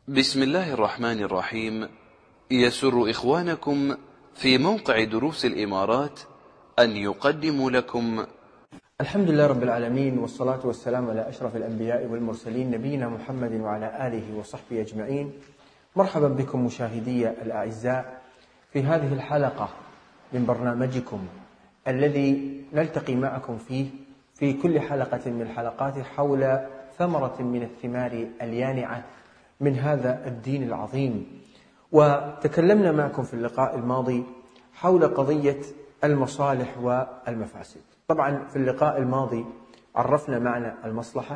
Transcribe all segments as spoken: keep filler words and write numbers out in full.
بسم الله الرحمن الرحيم. يسر إخوانكم في موقع دروس الإمارات أن يقدموا لكم الحمد لله رب العالمين، والصلاة والسلام على أشرف الأنبياء والمرسلين نبينا محمد وعلى آله وصحبه أجمعين. مرحبا بكم مشاهدي الأعزاء في هذه الحلقة من برنامجكم الذي نلتقي معكم فيه في كل حلقة من الحلقات حول ثمرة من الثمار اليانعة من هذا الدين العظيم. وتكلمنا معكم في اللقاء الماضي حول قضية المصالح والمفاسد. طبعا في اللقاء الماضي عرفنا معنى المصلحة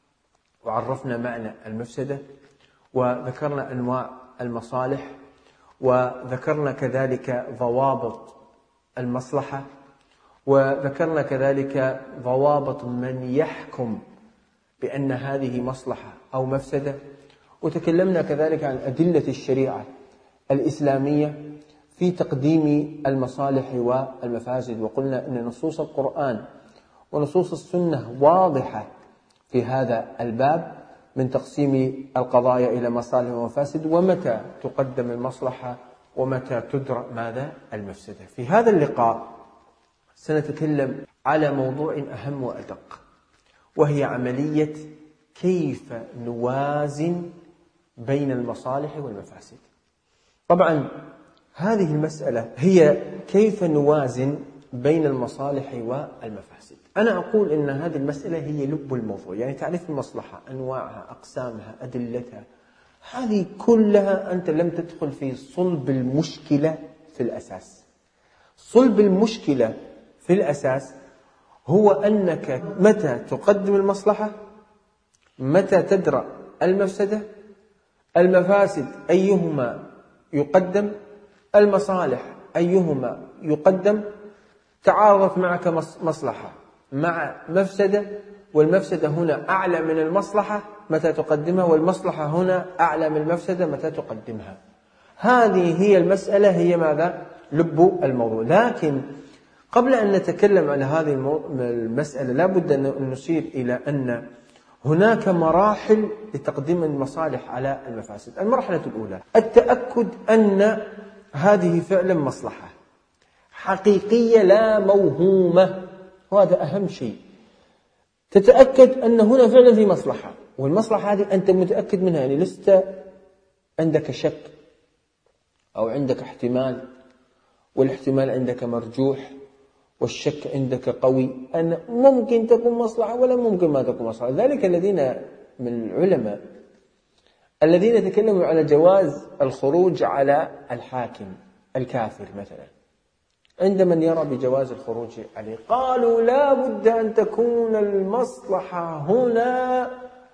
وعرفنا معنى المفسدة، وذكرنا أنواع المصالح، وذكرنا كذلك ضوابط المصلحة، وذكرنا كذلك ضوابط من يحكم بأن هذه مصلحة أو مفسدة، وتكلمنا كذلك عن أدلة الشريعة الإسلامية في تقديم المصالح والمفاسد، وقلنا أن نصوص القرآن ونصوص السنة واضحة في هذا الباب من تقسيم القضايا إلى مصالح ومفاسد، ومتى تقدم المصلحة ومتى تدرأ ماذا المفسدة. في هذا اللقاء سنتكلم على موضوع أهم وأدق، وهي عملية كيف نوازن بين المصالح والمفاسد. طبعا هذه المسألة هي كيف نوازن بين المصالح والمفاسد. أنا أقول إن هذه المسألة هي لب الموضوع، يعني تعريف المصلحة، أنواعها، أقسامها، أدلتها، هذه كلها أنت لم تدخل في صلب المشكلة في الأساس. صلب المشكلة في الأساس هو أنك متى تقدم المصلحة، متى تدرأ المفسدة، المفاسد أيهما يقدم، المصالح أيهما يقدم. تعارضت معك مصلحة مع مفسدة، والمفسدة هنا أعلى من المصلحة متى تقدمها، والمصلحة هنا أعلى من المفسدة متى تقدمها. هذه هي المسألة، هي ماذا؟ لب الموضوع. لكن قبل أن نتكلم عن هذه المسألة لا بد أن نشير إلى أن هناك مراحل لتقديم المصالح على المفاسد. المرحلة الأولى التأكد أن هذه فعلا مصلحة حقيقية لا موهومة، وهذا أهم شيء. تتأكد أن هنا فعلا في مصلحة، والمصلحة هذه أنت متأكد منها، يعني لست عندك شك أو عندك احتمال، والاحتمال عندك مرجوح، والشك عندك قوي أن ممكن تكون مصلحة ولا ممكن ما تكون مصلحة. ذلك الذين من العلماء الذين تكلموا على جواز الخروج على الحاكم الكافر مثلا، عند من يرى بجواز الخروج عليه قالوا لا بد أن تكون المصلحة هنا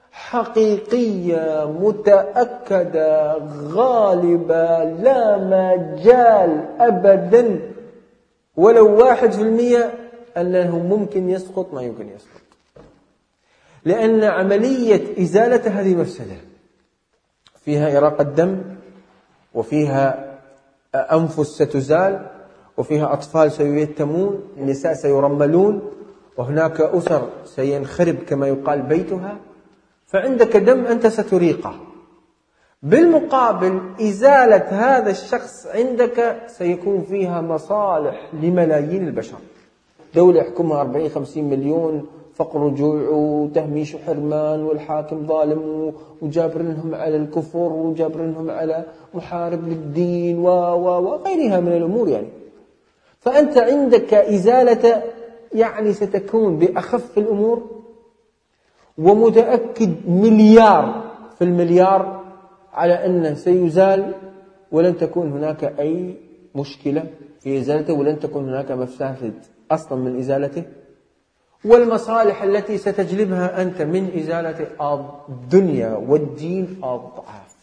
حقيقية متأكدة غالبة، لا مجال أبدا ولو واحد في المية أنه ممكن يسقط ما يمكن يسقط، لأن عملية إزالة هذه مفسدة فيها إراقة دم، وفيها أنفس ستزال، وفيها أطفال سيتمون، النساء سيرملون، وهناك أسر سينخرب كما يقال بيتها، فعندك دم أنت ستريقه. بالمقابل إزالة هذا الشخص عندك سيكون فيها مصالح لملايين البشر، دولة يحكمها أربعين خمسين مليون، فقر وجوع وتهميش وحرمان، والحاكم ظالم وجابرنهم على الكفر وجابرنهم على محارب للدين وغيرها من الأمور. يعني فأنت عندك إزالة يعني ستكون بأخف الأمور، ومتأكد مليار في المليار على أنه سيزال، ولن تكون هناك أي مشكلة في إزالته، ولن تكون هناك مفاسد أصلا من إزالته، والمصالح التي ستجلبها أنت من إزالة الدنيا والدين أضعاف.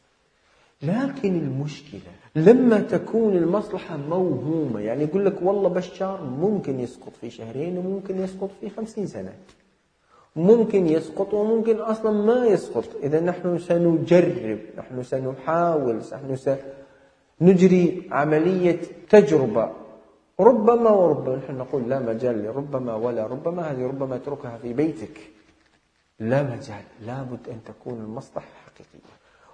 لكن المشكلة لما تكون المصلحة موهومة، يعني يقول لك والله بشار ممكن يسقط في شهرين وممكن يسقط في خمسين سنة، ممكن يسقط وممكن أصلا ما يسقط. إذا نحن سنجرب، نحن سنحاول، نحن سنجري عملية تجربة، ربما وربما. نحن نقول لا مجال لربما ولا ربما، هذه ربما اتركها في بيتك، لا مجال، لابد أن تكون المصلحة حقيقية.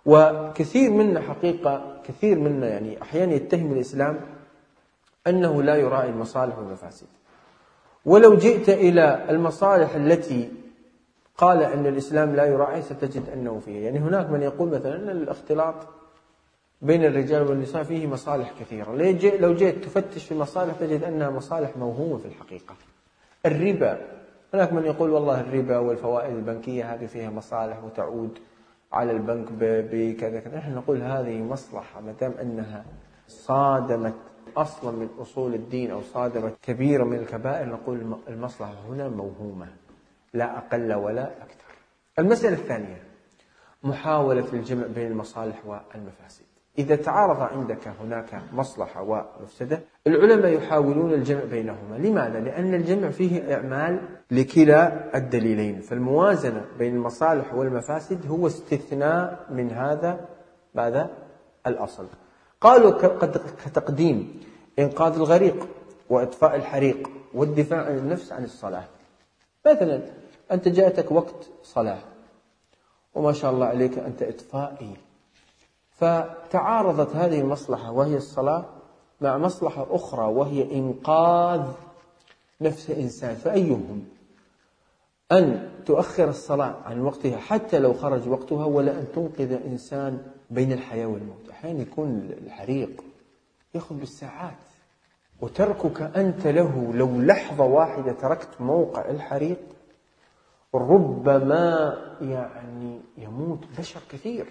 وكثير منا حقيقة كثير منا يعني أحيانا يتهم الإسلام أنه لا يراعي المصالح والمفاسد. ولو جئت إلى المصالح التي قال أن الإسلام لا يراعي ستجد أنه فيها. يعني هناك من يقول مثلا أن الاختلاط بين الرجال والنساء فيه مصالح كثيرة. لو جئت تفتش في المصالح تجد أنها مصالح موهومة في الحقيقة. الربا، هناك من يقول والله الربا والفوائد البنكية هذه فيها مصالح وتعود على البنك بكذا كذا. نحن نقول هذه مصلحة ما دام أنها صادمت أصلا من أصول الدين أو صادمت كبيرة من الكبائر، نقول المصلحة هنا موهومة لا أقل ولا أكثر. المسألة الثانية محاولة الجمع بين المصالح والمفاسد. إذا تعارض عندك هناك مصلحة ومفسدة العلماء يحاولون الجمع بينهما. لماذا؟ لأن الجمع فيه إعمال لكلا الدليلين. فالموازنة بين المصالح والمفاسد هو استثناء من هذا ماذا؟ الأصل. قالوا كتقديم إنقاذ الغريق وإطفاء الحريق والدفاع عن النفس عن الصلاة. مثلا أنت جاءتك وقت صلاة وما شاء الله عليك أنت إطفائي، فتعارضت هذه المصلحة وهي الصلاة مع مصلحة أخرى وهي إنقاذ نفس إنسان، فأيهم أن تؤخر الصلاة عن وقتها حتى لو خرج وقتها، ولا أن تنقذ إنسان بين الحياة والموت؟ أحيانا يكون الحريق يأخذ بالساعات، وتركك أنت له لو لحظة واحدة تركت موقع الحريق ربما يعني يموت بشر كثير.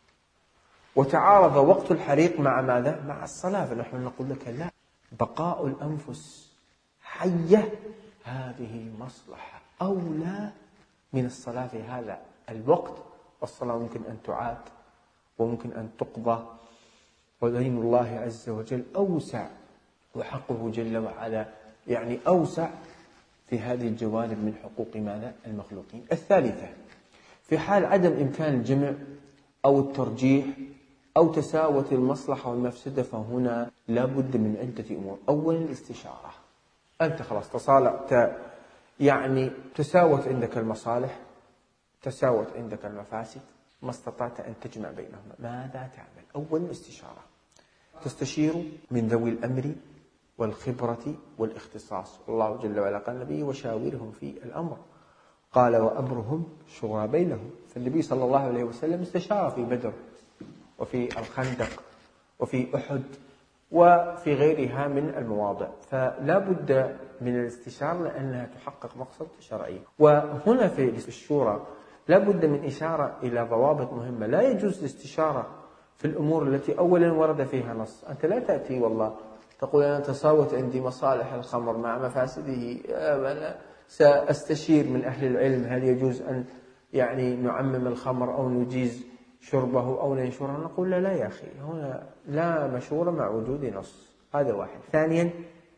وتعارض وقت الحريق مع ماذا؟ مع الصلاة. فنحن نقول لك لا، بقاء الأنفس حية هذه مصلحة أولى من الصلاة في هذا الوقت. والصلاة ممكن أن تعاد وممكن أن تقضى، ودين الله عز وجل أوسع وحقه جل وعلا يعني أوسع في هذه الجوانب من حقوق ماذا؟ المخلوقين. الثالثة في حال عدم إمكان الجمع أو الترجيح أو تساوت المصلحة والمفسدة فهنا لا بد من عدة أمور. أولا الاستشارة. أنت خلاص تصالحت يعني تساوت عندك المصالح تساوت عندك المفاسد، ما استطعت أن تجمع بينهما، ماذا تعمل؟ أولا الاستشارة، تستشير من ذوي الأمر والخبرة والاختصاص. الله جل وعلا قال النبي وشاورهم في الأمر، قال وأمرهم شورى بينهم. فالنبي صلى الله عليه وسلم استشار في بدر وفي الخندق وفي أحد وفي غيرها من المواضع. فلا بد من الاستشارة لأنها تحقق مقصد شرعي. وهنا في الشورى لا بد من إشارة إلى ضوابط مهمة. لا يجوز الاستشارة في الأمور التي أولا ورد فيها نص. أنت لا تأتي والله تقول أنا تساوت عندي مصالح الخمر مع مفاسده، أنا سأستشير من أهل العلم هل يجوز أن يعني نعمم الخمر أو نجيز شربه أو ننشره. نقول لا لا يا أخي، هنا لا مشورة مع وجود نص. هذا واحد. ثانيا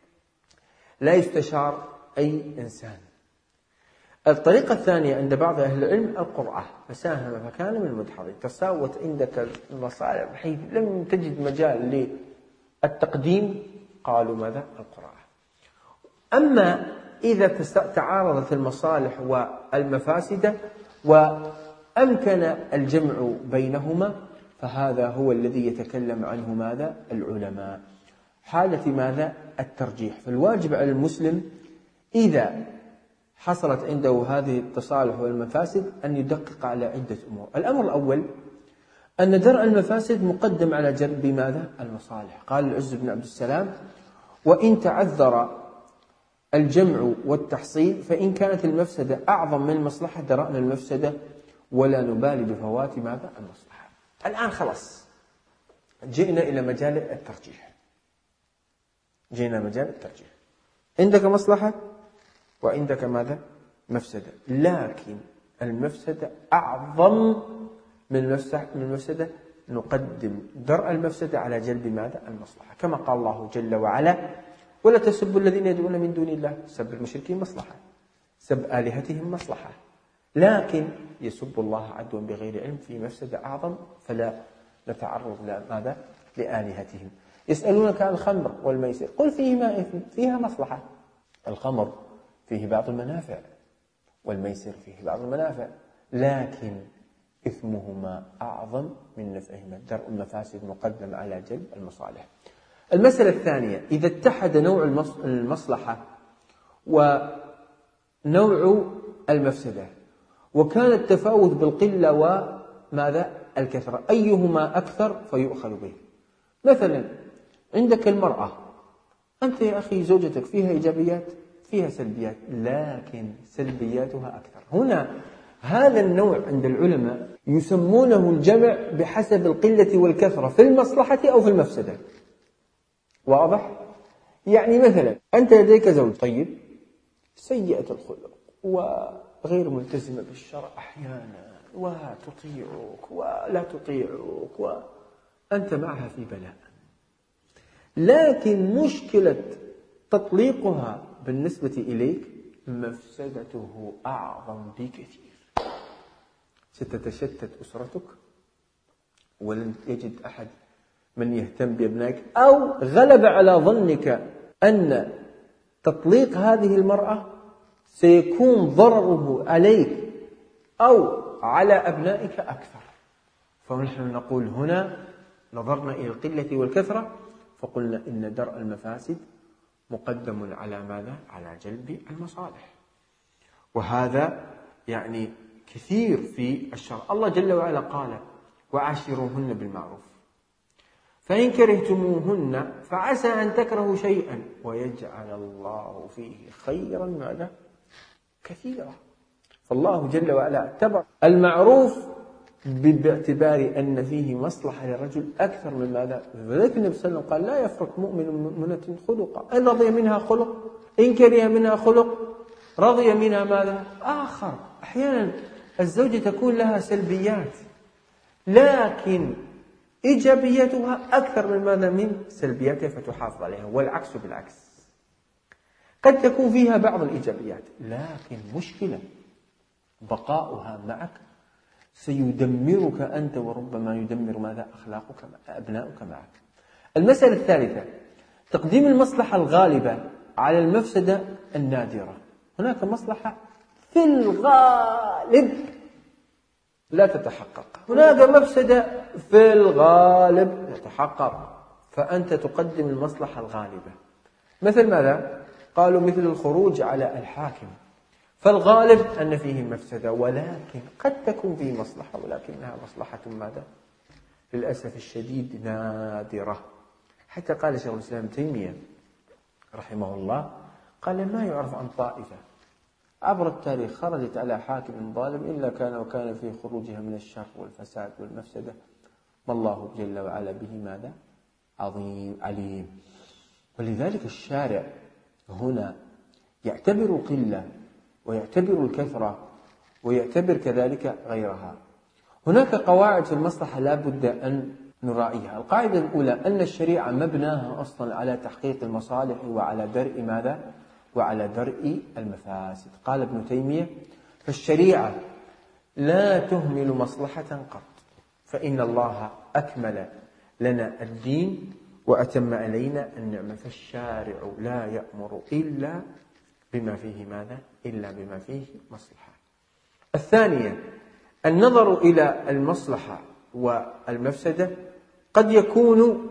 لا يستشار أي إنسان. الطريقة الثانية عند بعض أهل العلم القرعة، فساهم فكان من المدحضين. تساوت عندك المصالح بحيث لم تجد مجال للتقديم، قالوا ماذا؟ القرعة. أما إذا تعارضت المصالح والمفاسد وأمكن الجمع بينهما فهذا هو الذي يتكلم عنه ماذا؟ العلماء، حالة ماذا؟ الترجيح. فالواجب على المسلم إذا حصلت عنده هذه التصالح والمفاسد أن يدقق على عدة أمور. الأمر الأول أن درء المفاسد مقدم على جلب ماذا؟ المصالح. قال العز بن عبد السلام وإن تعذر الجمع والتحصيل فإن كانت المفسدة أعظم من المصلحة درأنا المفسدة ولا نبالي بفوات ماذا؟ المصلحة. الآن خلاص جئنا إلى مجال الترجيح. جئنا مجال الترجيح، عندك مصلحة وعندك ماذا؟ مفسدة، لكن المفسدة أعظم من المفسدة، نقدم درء المفسدة على جلب ماذا؟ المصلحة، كما قال الله جل وعلا ولا تسبوا الذين يدعون من دون الله. سب المشركين مصلحة، سب آلهتهم مصلحة، لكن يسب الله عدوا بغير علم في مفسدة أعظم فلا نتعرض لماذا؟ لآلهتهم. يسألونك عن الخمر والميسر قل فيهما إثم فيها مصلحة. الخمر فيه بعض المنافع والميسر فيه بعض المنافع، لكن إثمهما أعظم من نفعهما. درء المفاسد مقدم على جلب المصالح. المسألة الثانية: إذا اتحد نوع المصلحة ونوع المفسدة وكان التفاوت بالقلة وماذا الكثرة، أيهما أكثر فيؤخذ به. مثلا عندك المرأة، أنت يا أخي زوجتك فيها إيجابيات فيها سلبيات، لكن سلبياتها أكثر. هنا هذا النوع عند العلماء يسمونه الجمع بحسب القلة والكثرة في المصلحة أو في المفسدة. واضح؟ يعني مثلا أنت لديك زوج طيب سيئة الخلق وغير ملتزمة بالشرع أحيانا وتطيعك ولا تطيعك وأنت معها في بلاء، لكن مشكلة تطليقها بالنسبة إليك مفسدته أعظم بكثير. ستتشتت أسرتك ولن يجد أحد من يهتم بابنائك، أو غلب على ظنك أن تطليق هذه المرأة سيكون ضرره عليك أو على أبنائك أكثر. فنحن نقول هنا نظرنا إلى القلة والكثرة فقلنا إن درء المفاسد مقدم على ماذا؟ على جلب المصالح. وهذا يعني كثير في الشرع. الله جل وعلا قال: وعاشروهن بالمعروف فإن كرهتموهن فعسى أن تكرهوا شيئا ويجعل الله فيه خيرا ماذا؟ كثيرا. فالله جل وعلا اعتبر المعروف باعتبار أن فيه مصلحة للرجل أكثر من ماذا؟ فذلك النبي صلى الله عليه وسلم قال: لا يفرق مؤمن من مؤمنة خلقا، إن رضي منها خلق إن كره منها خلق رضي منها ماذا؟ آخر. أحيانا الزوجة تكون لها سلبيات لكن إيجابيتها أكثر من ماذا؟ من سلبياتها فتحافظ عليها، والعكس بالعكس. قد تكون فيها بعض الإيجابيات لكن مشكلة بقاؤها معك سيدمرك أنت، وربما يدمر ماذا؟ أخلاقك أبناؤك معك. المسألة الثالثة: تقديم المصلحة الغالبة على المفسدة النادرة. هناك مصلحة في الغالب لا تتحقق، هناك مفسدة في الغالب تتحقق، فأنت تقدم المصلحة الغالبة. مثل ماذا؟ قالوا مثل الخروج على الحاكم، فالغالب أن فيه مفسدة ولكن قد تكون فيه مصلحة، ولكنها مصلحة ماذا؟ للأسف الشديد نادرة. حتى قال شيخ الإسلام تيمية رحمه الله قال: ما يعرف عن طائفة عبر التاريخ خرجت على حاكم ظالم إلا كان وكان في خروجها من الشر والفساد والمفسدة ما الله جل وعلا به ماذا؟ عظيم عليم. ولذلك الشارع هنا يعتبر القلة ويعتبر الكثرة ويعتبر كذلك غيرها. هناك قواعد في المصلحة لا بد أن نراعيها. القاعدة الأولى أن الشريعة مبناها أصلا على تحقيق المصالح وعلى درء ماذا؟ وعلى درء المفاسد. قال ابن تيمية: فالشريعة لا تهمل مصلحة قط، فإن الله أكمل لنا الدين وأتم علينا النعمة. فالشارع لا يأمر إلا بما فيه ماذا؟ إلا بما فيه مصلحة. الثانية: النظر إلى المصلحة والمفسدة قد يكون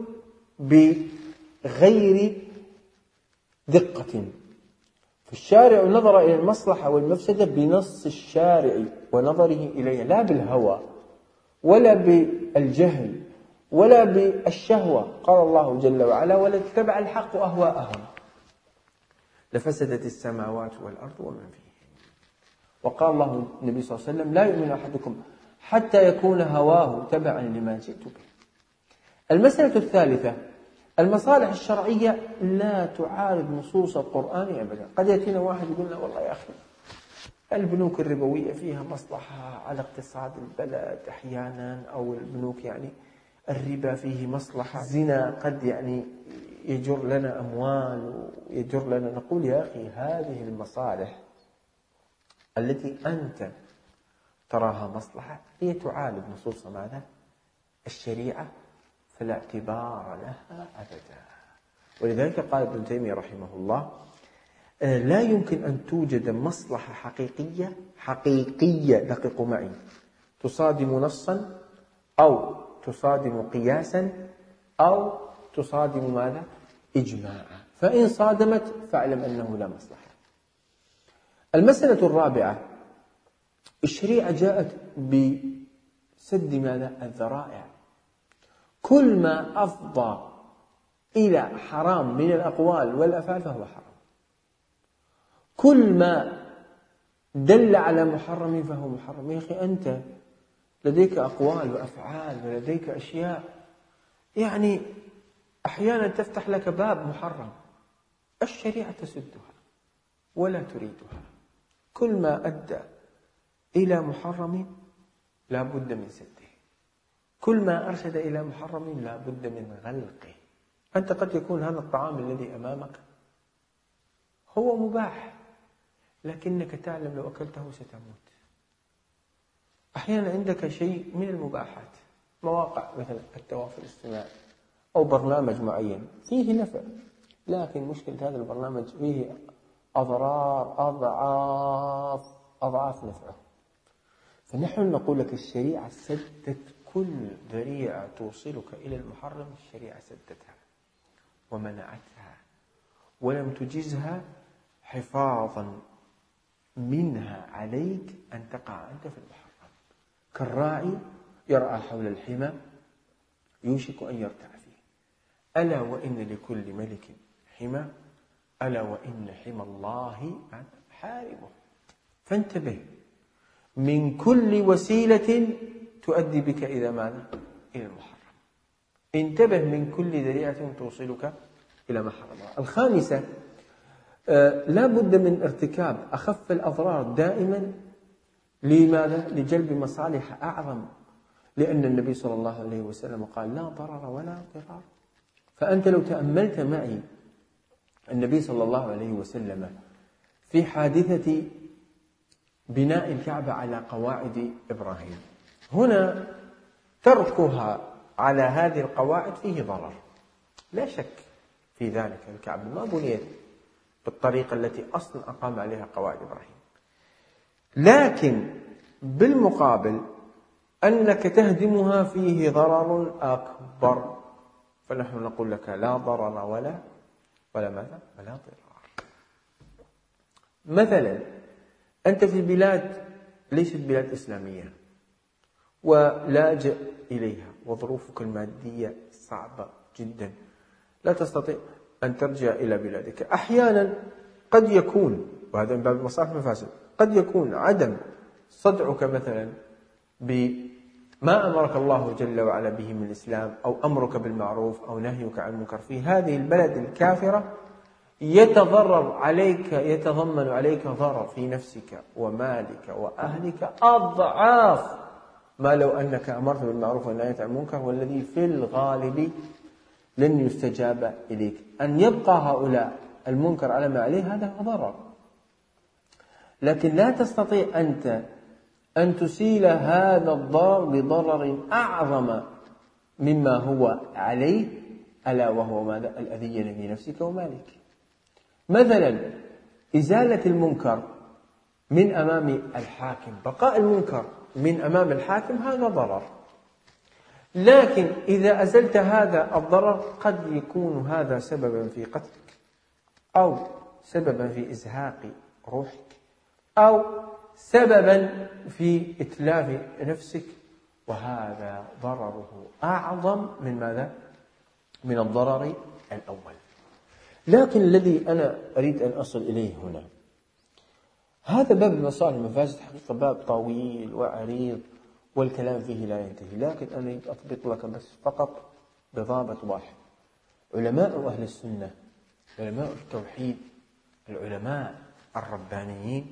بغير دقة. فالشارع نظر إلى المصلحة والمفسدة بنص الشارع ونظره إليها، لا بالهوى ولا بالجهل ولا بالشهوة. قال الله جل وعلا: ولا اتبع الحق أهواءهم لفسدت السماوات والأرض ومن فيهن. وقال الله النبي صلى الله عليه وسلم: لا يؤمن أحدكم حتى يكون هواه تبعا لما جئت به. المسألة الثالثة: المصالح الشرعية لا تعارض نصوص القرآن أبدا. قد يأتينا واحد يقول: والله يا أخي البنوك الربوية فيها مصلحة على اقتصاد البلد أحيانا، أو البنوك يعني الربا فيه مصلحة، الزنا قد يعني يجر لنا أموال ويجر لنا. نقول: يا أخي هذه المصالح التي أنت تراها مصلحة هي تعارض نصوص ماذا؟ الشريعة، فلا اعتبار لها أبدا. ولذلك قال ابن تيمية رحمه الله: لا يمكن أن توجد مصلحة حقيقية حقيقية دققوا معي تصادم نصا أو تصادم قياسا أو تصادم ماذا؟ إجماعا. فإن صادمت فاعلم أنه لا مصلحة. المسألة الرابعة، الشريعة جاءت بسد ماذا؟ الذرائع. كل ما أفضى إلى حرام من الأقوال والأفعال فهو حرام. كل ما دل على محرم فهو محرم. يا أخي أنت لديك أقوال وأفعال ولديك أشياء يعني أحيانا تفتح لك باب محرم، الشريعة تسدها ولا تريدها. كل ما أدى إلى محرم لا بد من سده، كل ما أرشد إلى محرم لا بد من غلقه. أنت قد يكون هذا الطعام الذي أمامك هو مباح، لكنك تعلم لو أكلته ستموت. أحيانا عندك شيء من المباحات، مواقع مثلا التواصل الاجتماعي أو برنامج معين فيه نفع، لكن مشكلة هذا البرنامج فيه أضرار أضعاف أضعاف نفعه. فنحن نقول لك الشريعة سدت كل ذريعة توصلك إلى المحرم، الشريعة سدتها ومنعتها ولم تجزها حفاظا منها عليك أن تقع أنت في المحرم. كالراعي يرعى حول الحمى يوشك أن يرتع فيه، ألا وإن لكل ملك حمى، ألا وإن حمى الله حارمه. فانتبه من كل وسيلة تؤدي بك إلى ماذا؟ إلى المحرم. انتبه من كل ذريعة توصلك إلى محرم. الخامسة، آه لا بد من ارتكاب أخف الأضرار دائما. لماذا؟ لجلب مصالح أعظم، لأن النبي صلى الله عليه وسلم قال لا ضرر ولا ضرار. فأنت لو تأملت معي النبي صلى الله عليه وسلم في حادثة بناء الكعبة على قواعد إبراهيم، هنا تركها على هذه القواعد فيه ضرر لا شك في ذلك. الكعبة ما بنيت بالطريقة التي أصلا أقام عليها قواعد إبراهيم، لكن بالمقابل أنك تهدمها فيه ضرر أكبر. فنحن نقول لك لا ضرر ولا ولا ماذا؟ ولا ضرار. مثلا أنت في بلاد ليست بلاد إسلامية ولاجئ إليها وظروفك المادية صعبة جدا، لا تستطيع أن ترجع إلى بلادك. أحيانا قد يكون، وهذا من باب المصالح والمفاسد، قد يكون عدم صدعك مثلا بما أمرك الله جل وعلا به من الإسلام، أو أمرك بالمعروف أو نهيك عن المنكر في هذه البلد الكافرة يتضرر عليك، يتضمن عليك ضرر في نفسك ومالك وأهلك أضعاف ما لو أنك أمرت بالمعروف ونهيت عن المنكر، والذي في الغالب لن يستجاب إليك. أن يبقى هؤلاء المنكر على ما عليه هذا هو ضرر، لكن لا تستطيع أنت أن تسيل هذا الضرر بضرر أعظم مما هو عليه، ألا وهو ماذا؟ الأذية في نفسك ومالك. مثلا إزالة المنكر من أمام الحاكم، بقاء المنكر من أمام الحاكم هذا ضرر، لكن إذا أزلت هذا الضرر قد يكون هذا سببا في قتلك، أو سببا في إزهاق روحك، أو سببا في إتلاف نفسك، وهذا ضرره أعظم من ماذا؟ من الضرر الأول. لكن الذي أنا أريد أن أصل إليه هنا، هذا باب المصالح والمفاسد حقيقة باب طويل وعريض والكلام فيه لا ينتهي، لكن أنا أريد أضبط لك بس فقط بضابط واحد. علماء أهل السنة، علماء التوحيد، العلماء الربانيين،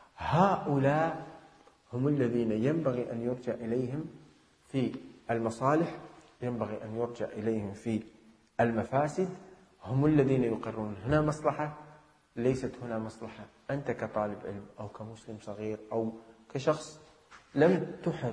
هؤلاء هم الذين ينبغي أن يرجع إليهم في المصالح، ينبغي أن يرجع إليهم في المفاسد. هم الذين يقررون هنا مصلحة ليست هنا مصلحة. أنت كطالب علم أو كمسلم صغير أو كشخص لم تحط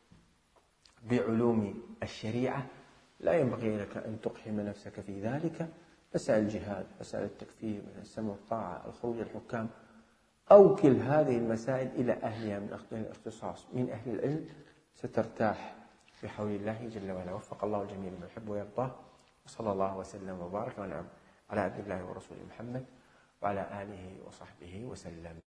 بعلوم الشريعة لا ينبغي لك أن تقحم نفسك في ذلك. مسائل الجهاد، مسائل التكفير، من السمع والطاعة، الخروج الحكام، أوكل هذه المسائل إلى أهلها من أهل الاختصاص من أهل العلم سترتاح بحول الله جل وعلا. وفق الله الجميع لما يحب ويرضاه، وصلى الله وسلم وبارك ونعم على عبد الله ورسوله محمد وعلى آله وصحبه وسلم.